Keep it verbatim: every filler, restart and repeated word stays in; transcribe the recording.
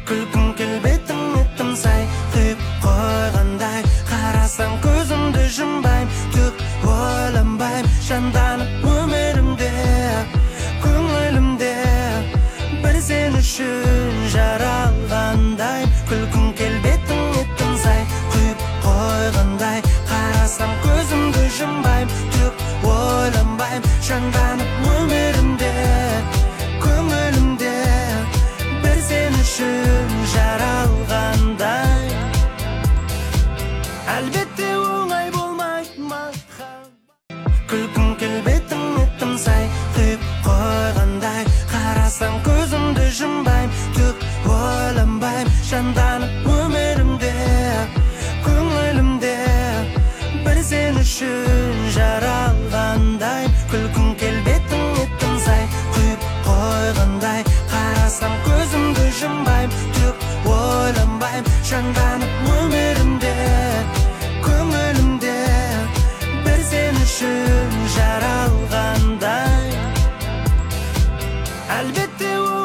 күлкің келбетің еттім сай құйып қойғандай қарасам көзімді жұмбайм түк ойланбайм жанданып өмірімде көңілімде бір сен үшін жаралғандай күлкің келбетің еттім сай құйып қойғандай қарасам көзімді жұмбайм түк ойланбайм жанданып өмірімде көңілімде бір сен үшін жаралғандай әлбетте оңай болмайды махаббат күлкің келбетің еттім сай құйып қойғандай қарасам көзімді жұмбайм түк ойланбайм жанданып өмірімде көңілімде бір сен үшін жаралғандай күлкің келбетің еттім сай құйып қойғандай қарасам көзімді жұмбайм түк ойланбайм жанданып өмірімде көңілімде бір сен үшін жаралғандай әлбетте